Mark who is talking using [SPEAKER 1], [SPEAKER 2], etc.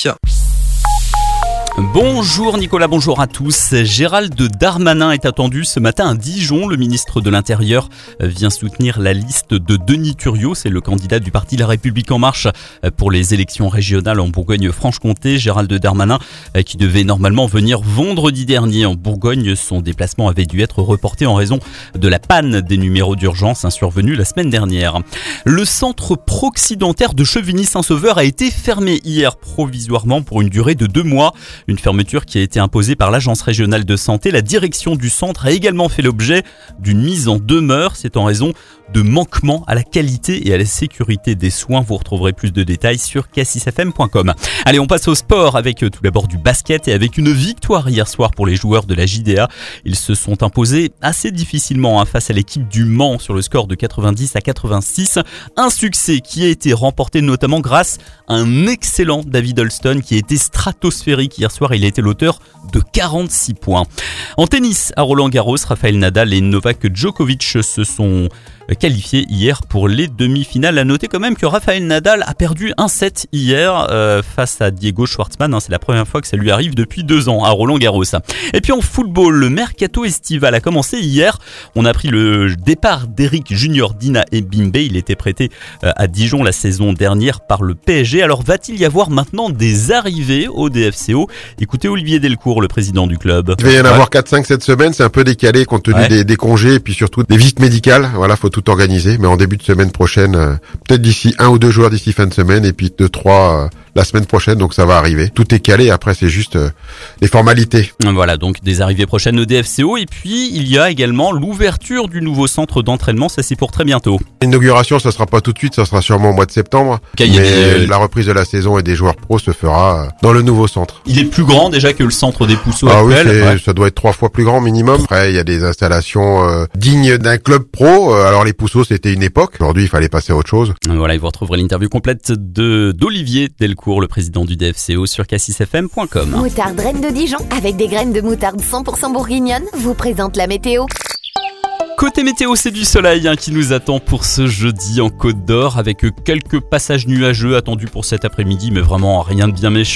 [SPEAKER 1] Bonjour Nicolas, bonjour à tous. Gérald Darmanin est attendu ce matin à Dijon. Le ministre de l'Intérieur vient soutenir la liste de Denis Thuriot. C'est le candidat du parti La République En Marche pour les élections régionales en Bourgogne-Franche-Comté. Gérald Darmanin qui devait normalement venir vendredi dernier en Bourgogne. Son déplacement avait dû être reporté en raison de la panne des numéros d'urgence survenue la semaine dernière. Le centre proxy-dentaire de Chevigny-Saint-Sauveur a été fermé hier provisoirement pour une durée de 2 mois. Une fermeture qui a été imposée par l'Agence régionale de santé. La direction du centre a également fait l'objet d'une mise en demeure. C'est en raison de manquements à la qualité et à la sécurité des soins. Vous retrouverez plus de détails sur k6fm.com. Allez, on passe au sport avec tout d'abord du basket et avec une victoire hier soir pour les joueurs de la JDA. Ils se sont imposés assez difficilement face à l'équipe du Mans sur le score de 90-86. Un succès qui a été remporté notamment grâce à un excellent David Holston qui a été stratosphérique hier soir. Il a été l'auteur de 46 points. En tennis, à Roland-Garros, Rafael Nadal et Novak Djokovic se sont qualifiés hier pour les demi-finales. À noter quand même que Rafael Nadal a perdu un set hier face à Diego Schwartzmann. C'est la première fois que ça lui arrive depuis 2 ans à Roland-Garros. Et puis en football, le mercato estival a commencé hier. On a appris le départ d'Eric Junior Dina et Bimbe. Il était prêté à Dijon la saison dernière par le PSG. Alors va-t-il y avoir maintenant des arrivées au DFCO? Écoutez Olivier Delcourt, le président du club.
[SPEAKER 2] Il va y en avoir 4-5 cette semaine. C'est un peu décalé compte tenu des congés et puis surtout des visites médicales. Voilà, faut tout organiser, mais en début de semaine prochaine, peut-être d'ici 1 ou 2 joueurs d'ici fin de semaine et puis 2-3 la semaine prochaine, donc ça va arriver. Tout est calé, après c'est juste les formalités.
[SPEAKER 1] Voilà, donc des arrivées prochaines au DFCO et puis il y a également l'ouverture du nouveau centre d'entraînement, ça c'est pour très bientôt.
[SPEAKER 2] L'inauguration, ça sera pas tout de suite, ça sera sûrement au mois de septembre, mais la reprise de la saison et des joueurs pros se fera dans le nouveau centre.
[SPEAKER 1] Il est plus grand déjà que le centre des Pousseaux
[SPEAKER 2] actuel.
[SPEAKER 1] Oui,
[SPEAKER 2] ça doit être 3 fois plus grand minimum. Après, il y a des installations dignes d'un club pro. Alors les Pousseaux, c'était une époque. Aujourd'hui, il fallait passer à autre chose.
[SPEAKER 1] Voilà, et vous retrouverez l'interview complète d'Olivier Delcourt, le président du DFCO, sur k6fm.com.
[SPEAKER 3] Moutarde Reine de Dijon, avec des graines de moutarde 100% bourguignonne, vous présente la météo.
[SPEAKER 1] Côté météo, c'est du soleil qui nous attend pour ce jeudi en Côte d'Or, avec quelques passages nuageux attendus pour cet après-midi, mais vraiment rien de bien méchant.